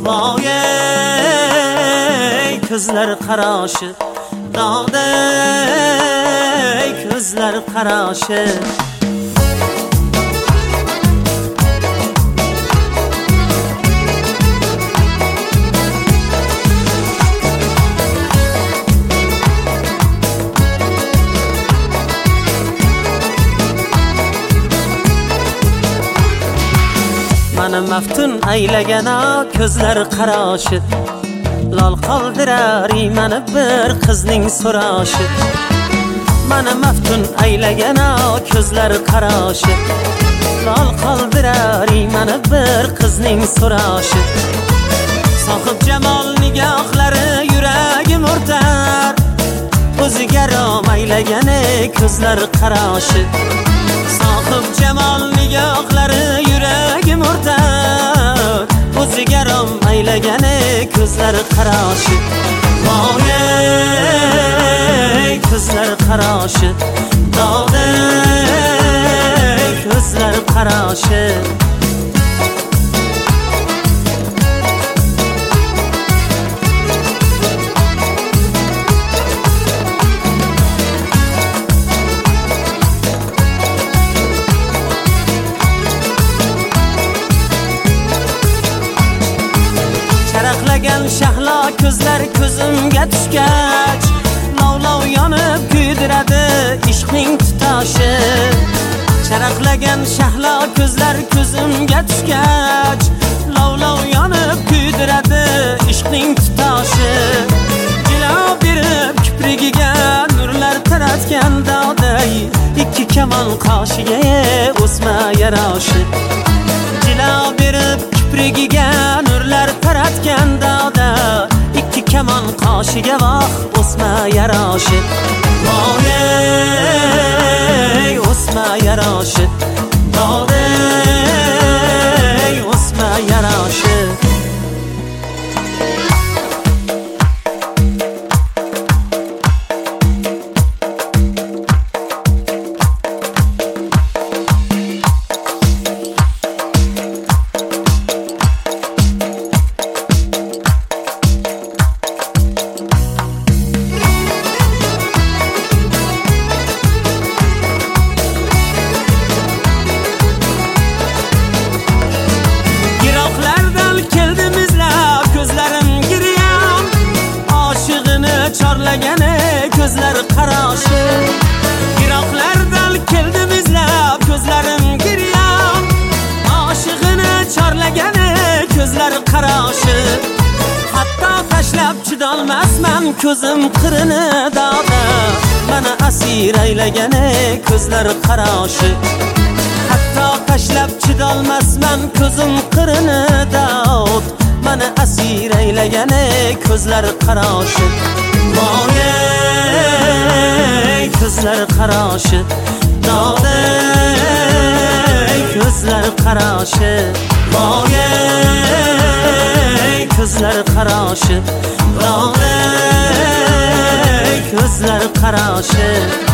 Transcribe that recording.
voy ey ko'zlar qarashi, dog'day ko'zlar qarashi. Mani maftun aylagana ko'zlar qarashi, lol qoldirar mani bir qizning so'rashi. Mani maftun aylagana ko'zlar qarashi, lol qoldirar mani bir qizning so'rashi. Sohib jamol nigohlari yuragim o'rtar, o'ziga rom aylagani ko'zlar qarashi. Sohib jamol nigohlari yuragim o'rtar, o'ziga rom aylagani ko'zlar qarashi. Voy ey ko'zlar qarashi, dog'day ko'zlar qarashi. Charaqlagan shahlo ko'zlar ko'zimga tushgach, lovlov yonib kuydiradi ishqning tutashi. Charaqlagan shahlo ko'zlar ko'zimga tushgach, lovlov yonib kuydiradi ishqning tutashi. Jilo berib kiprigiga nurlar taratgan dog'day, ikki kamon qoshiga o'sma yarashi. Jilo berib kiprigiga nurlar taratgan dog'da, ikki kamon qoshiga voh o'sma yarashi. Voy ey o'sma yarashi, dog'day o'sma yarashi. Chorlagani ko'zlar qarashi, yiroqlardan keldim izlab ko'zlarim giryam. Oshig'ini chorlagani ko'zlar qarashi, hatto tashlab chidolmasman ko'zim qirini dog'da. Mani asir aylagani ko'zlar qarashi, hatto tashlab chidolmasman ko'zim qirini dog'd. Mani asir aylagani ko'zlar qarashi. Voy ey ko'zlar qarashi, dog'day ko'zlar qarashi. Voy ey ko'zlar qarashi, dog'day ko'zlar qarashi.